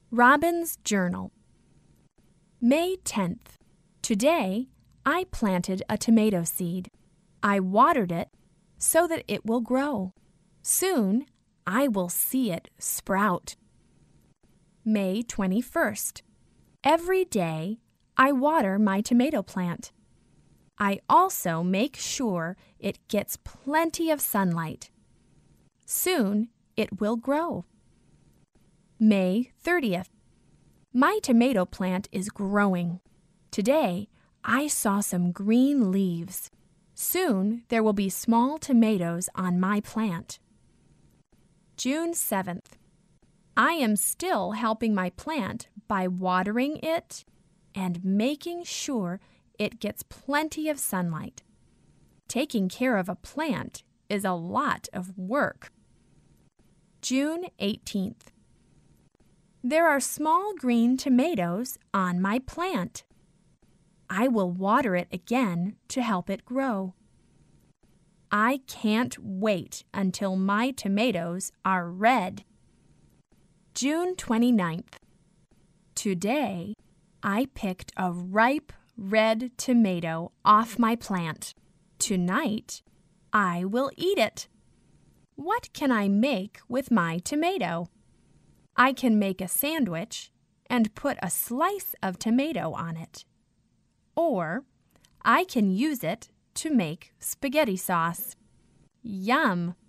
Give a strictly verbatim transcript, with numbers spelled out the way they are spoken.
Robin's Journal. May tenth. Today, I planted a tomato seed. I watered it so that it will grow. Soon, I will see it sprout. May twenty-first. Every day, I water my tomato plant. I also make sure it gets plenty of sunlight. Soon, it will grow. May thirtieth. My tomato plant is growing. Today, I saw some green leaves. Soon, there will be small tomatoes on my plant. June seventh. I am still helping my plant by watering it and making sure it gets plenty of sunlight. Taking care of a plant is a lot of work. June eighteenth. There are small green tomatoes on my plant. I will water it again to help it grow. I can't wait until my tomatoes are red. June twenty-ninth. Today, I picked a ripe red tomato off my plant. Tonight, I will eat it. What can I make with my tomato? I can make a sandwich and put a slice of tomato on it. Or I can use it to make spaghetti sauce. Yum!